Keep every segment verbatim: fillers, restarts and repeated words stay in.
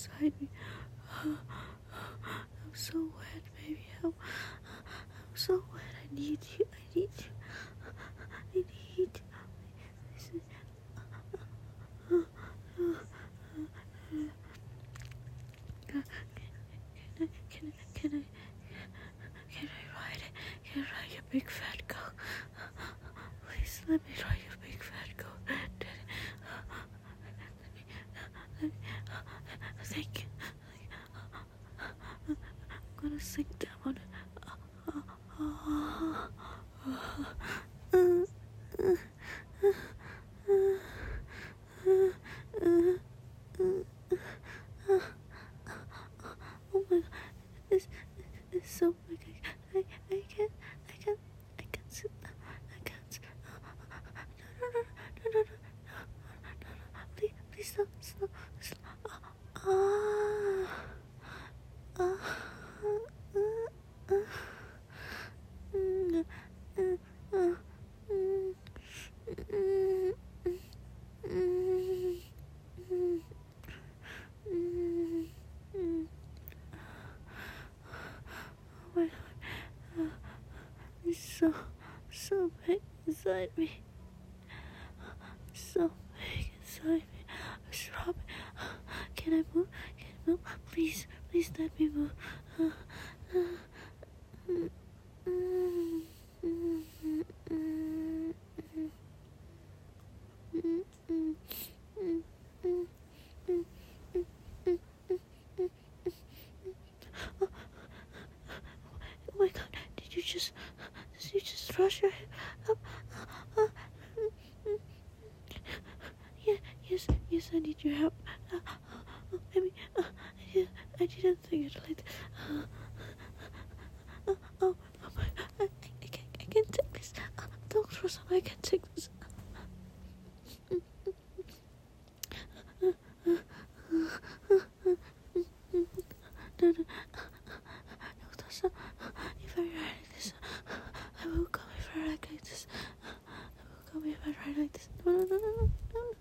inside me. I'm so wet, baby. I'm, I'm so wet. I need you. I need you. I need you. Can I, can I, can I, can I ride it? Can I ride your big fat goat? Please let me ride your big fat goat. Daddy. Let me, let me, thank you. I'm gonna sink down on it. Oh my god, it's, it's so big. I, I, I can't, I can't, I can't sit. I can't. No, no, no, no, no, no, no, no, no. Please, please stop, stop, stop. Ah, ah, ah, ah, mm, mm, ah, mm, mm, mm, mm, mm, mm. Oh my god, uh, it's so, so big inside me. So big inside me. Stop it. Can I move? Can I move? Please, please let me move. Uh, uh, mm, mm, mm, mm, mm, mm, mm, mm, mm, mm, mm, mm. Oh my god, did you just, did you just brush your head up? Uh, uh, mm, mm. Yeah, yes, yes, I need your help. Uh, uh, I mean, uh, I, did, I didn't think it like that. Uh, uh, oh, oh my god, I, I, can't, I can't take this. Uh, don't throw some, I can't take this. No, no, no, that's not, if I ride like this, I will come if I ride like this. I will come if I ride like this. No, no, no, no, no.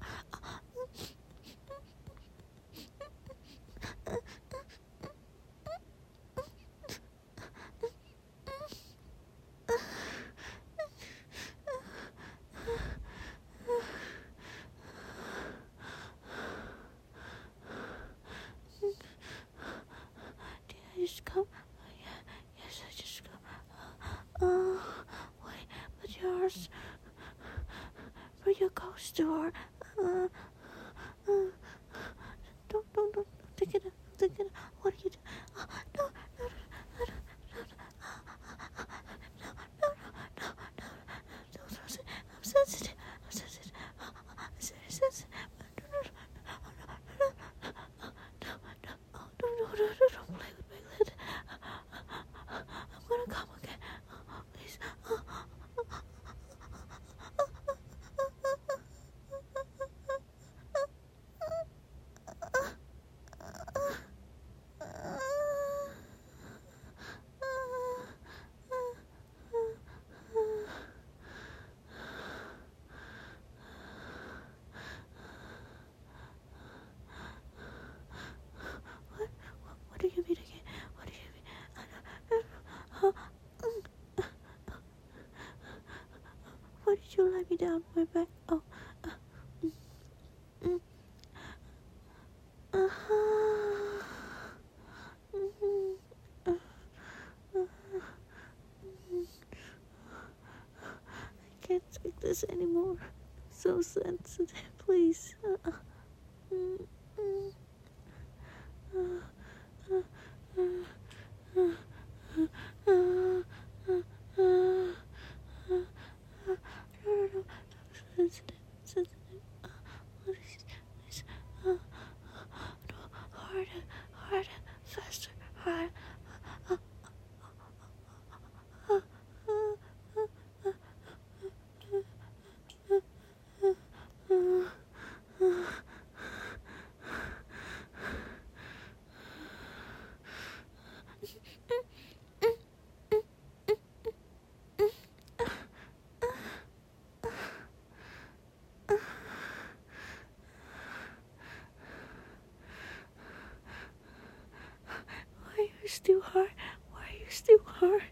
Did I just come? Oh, yeah, yes, I just come. Uh, oh, wait, but yours, but your ghost door. Uh, uh, don't, don't, don't, don't take it out, don't take it out. What are you doing? Uh, no, no, no, no, no, no, no, no, no, no, no, I'm sensitive, I'm sensitive, I'm sensitive, no, no, no, no, no, no, no, no, no, no, don't play with my lid. I'm gonna come again, please. What? What do you mean again? What do you mean? Huh? Why did you lie me down my back? Oh, uh, mm, mm, uh-huh. Mm-hmm. Uh, uh, mm. I can't take this anymore. I'm so sensitive, please. Uh, uh, mm, mm, uh, uh, uh, uh, uh, uh, uh, uh, uh, no, no, no, I'm sensitive, sensitive. Uh, please, please. Uh, uh, no, harder, harder, faster, harder. Uh, uh, uh, uh, uh, uh, uh, uh, uh, uh, uh, uh, still hard? Why are you still hard?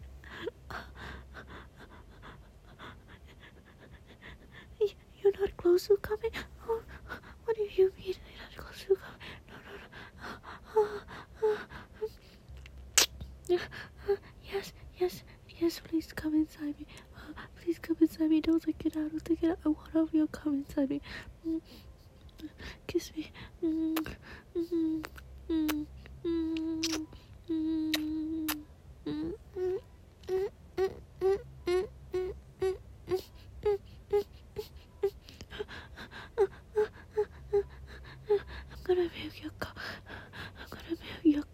You're not close to coming? Oh, what do you mean you're not close to coming? No, no, no. Uh, uh, uh, yes, yes, yes, please come inside me. Uh, please come inside me. Don't take it out. Don't take it out. I want of you. Come inside me. Mm. Kiss me. Mm. Mm. Mm. Mm. Mm. Mm. I'm gonna milk your cow. I'm gonna milk your